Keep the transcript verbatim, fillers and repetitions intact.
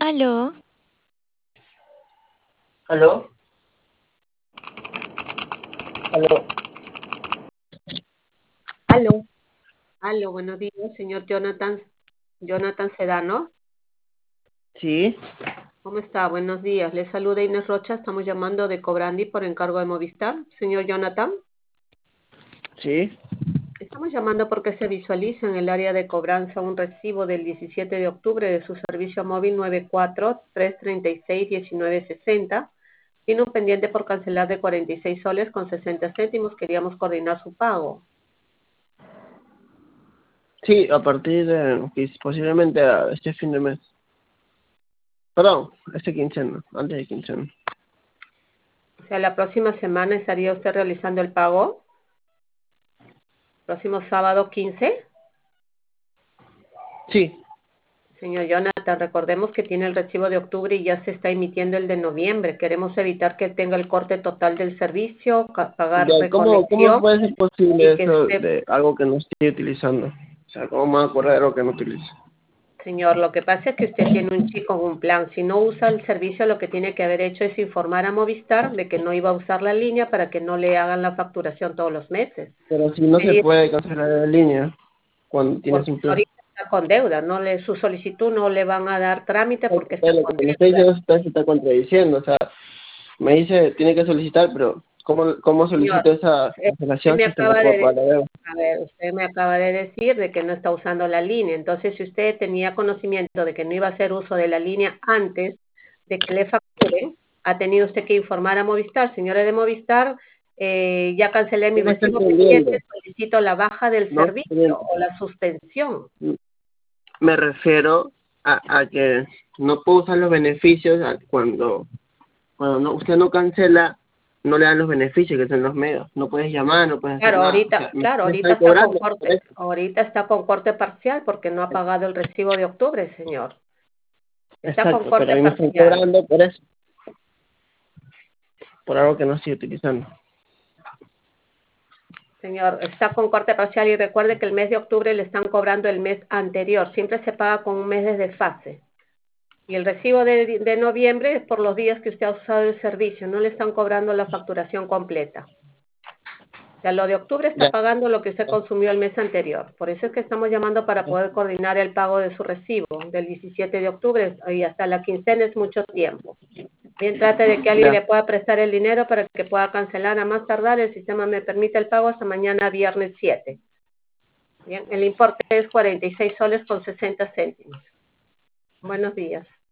Aló, ¿Aló? ¿Aló? Aló, aló, buenos días, señor Jonathan, Jonathan Sedano. Sí, ¿Cómo está? Buenos días. Le saluda Inés Rocha. Estamos llamando de Cobrandi por encargo de Movistar. Señor Jonathan, sí. estamos llamando porque se visualiza en el área de cobranza un recibo del diecisiete de octubre de su servicio móvil nueve cuatro tres tres seis uno nueve seis cero. Tiene un pendiente por cancelar de cuarenta y seis soles con sesenta céntimos. Queríamos coordinar su pago. Sí, a partir de quis- posiblemente a este fin de mes. Perdón, este quincena, antes de quincena. O sea, la próxima semana estaría usted realizando el pago. Próximo sábado quince. Sí, Señor Jonathan, recordemos que tiene el recibo de octubre y ya se está emitiendo el de noviembre. Queremos evitar que tenga el corte total del servicio, ca- pagar ya, ¿cómo, cómo reconexión puede ser y posible que eso esté, de algo que no estoy utilizando? O sea, ¿cómo me voy a acordar de algo que no utilizo? señor, lo que pasa es que usted tiene un chip con un plan. Si no usa el servicio, lo que tiene que haber hecho es informar a Movistar de que no iba a usar la línea para que no le hagan la facturación todos los meses. Pero si no se Pedir, puede cancelar en línea cuando tienes porque un plan. ahorita está con deuda, no le, su solicitud no le van a dar trámite porque está Entonces, lo con que me está deuda. diciendo usted se está contradiciendo. O sea, me dice, tiene que solicitar, pero ¿cómo, cómo Señor, solicito esa eh, usted cancelación me si se me acaba puedo de, pagar la deuda? a ver, usted me acaba de decir de que no está usando la línea. Entonces, si usted tenía conocimiento de que no iba a hacer uso de la línea antes de que le facturen, ha tenido usted que informar a Movistar. Señores de Movistar, eh, ya cancelé mi No me está recibo entendiendo. pendiente, solicito la baja del No está servicio entendiendo. o la suspensión. Me refiero a, a que no puedo usar los beneficios a- cuando cuando no, usted no cancela, no le dan los beneficios que son los medios. No puedes llamar, no puedes hacer Claro, nada. O sea, ahorita, me, claro, me ahorita estoy está con cobrando por corte, eso. ahorita está con corte parcial porque no ha pagado el recibo de octubre, señor. Está con Exacto, pero a corte mí me están parcial. cobrando por eso, por algo que no estoy utilizando. Señor, está con corte parcial y recuerde que el mes de octubre le están cobrando el mes anterior. Siempre se paga con un mes de desfase. Y el recibo de, de noviembre es por los días que usted ha usado el servicio. No le están cobrando la facturación completa. O sea, lo de octubre está Ya, pagando lo que usted consumió el mes anterior. Por eso es que estamos llamando para poder coordinar el pago de su recibo del diecisiete de octubre y hasta la quincena es mucho tiempo. Bien, trate de que alguien ya. le pueda prestar el dinero para que pueda cancelar a más tardar. El sistema me permite el pago hasta mañana viernes siete. Bien, el importe es cuarenta y seis soles con sesenta céntimos. Buenos días.